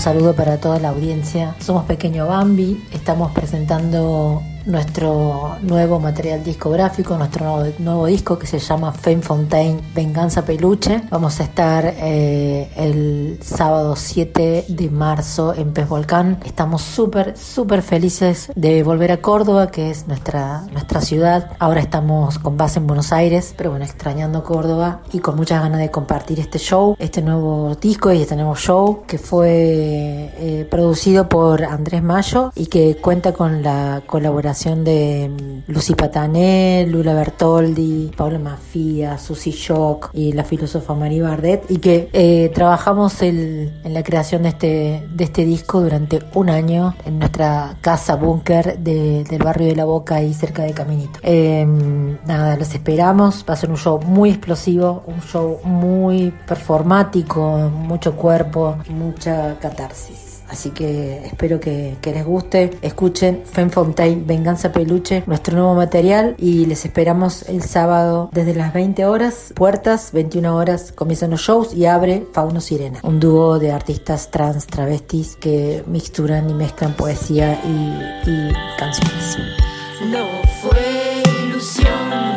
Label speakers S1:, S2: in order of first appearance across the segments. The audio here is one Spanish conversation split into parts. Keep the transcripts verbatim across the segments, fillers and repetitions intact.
S1: saludo para toda la audiencia. Somos Pequeño Bambi, estamos presentando nuestro nuevo material discográfico, nuestro nuevo, nuevo disco que se llama Femme Fontaine, Venganza Peluche. Vamos a estar eh, el sábado siete de marzo en Pez Volcán. Estamos súper, súper felices de volver a Córdoba, que es nuestra, nuestra ciudad. Ahora estamos con base en Buenos Aires, pero bueno, extrañando Córdoba y con muchas ganas de compartir este show, este nuevo disco y este nuevo show que fue eh, producido por Andrés Mayo y que cuenta con la colaboración de Lucy Patané, Lula Bertoldi, Paula Mafia, Susi Shock y la filósofa Marie Bardet, y que eh, trabajamos el, en la creación de este, de este disco durante un año en nuestra casa búnker de, del barrio de La Boca, ahí cerca de Caminito. Eh, nada, los esperamos. Va a ser un show muy explosivo, un show muy performático, mucho cuerpo, mucha catarsis. Así que espero que, que les guste. Escuchen Femme Fontaine, Venganza Peluche, nuestro nuevo material, y les esperamos el sábado desde las veinte horas, puertas, veintiuna horas, comienzan los shows y abre Fauno Sirena, un dúo de artistas trans travestis que mixturan y mezclan poesía y, y canciones.
S2: No fue ilusión.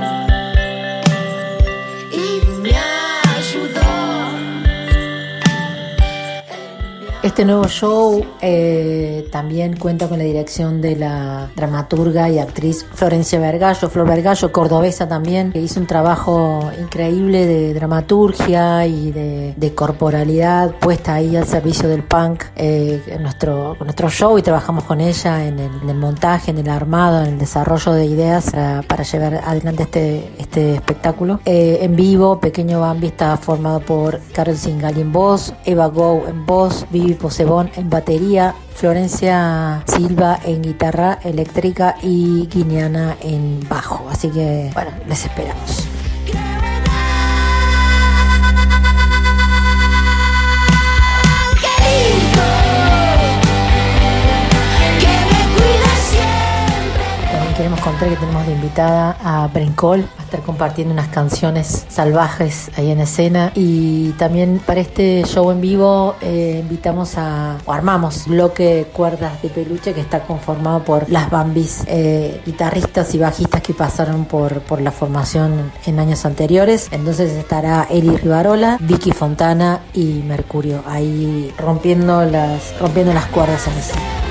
S1: Este nuevo show eh, también cuenta con la dirección de la dramaturga y actriz Florencia Vergallo, Flor Vergallo, cordobesa también, que hizo un trabajo increíble de dramaturgia y de, de corporalidad puesta ahí al servicio del punk eh, en nuestro, en nuestro show, y trabajamos con ella en el, en el montaje, en el armado, en el desarrollo de ideas para, para llevar adelante este, este espectáculo. Eh, en vivo, Pequeño Bambi está formado por Carol Singali en voz, Eva Go en voz, Vivi Posebón en batería, Florencia Silva en guitarra eléctrica y Guiñana en bajo. Así que, bueno, les esperamos. Queremos contar que tenemos de invitada a Brencol, va a estar compartiendo unas canciones salvajes ahí en escena, y también para este show en vivo eh, invitamos a, o armamos bloque Cuerdas de Peluche, que está conformado por las Bambis, eh, guitarristas y bajistas que pasaron por, por la formación en años anteriores. Entonces estará Eli Rivarola, Vicky Fontana y Mercurio ahí rompiendo las, rompiendo las cuerdas en escena.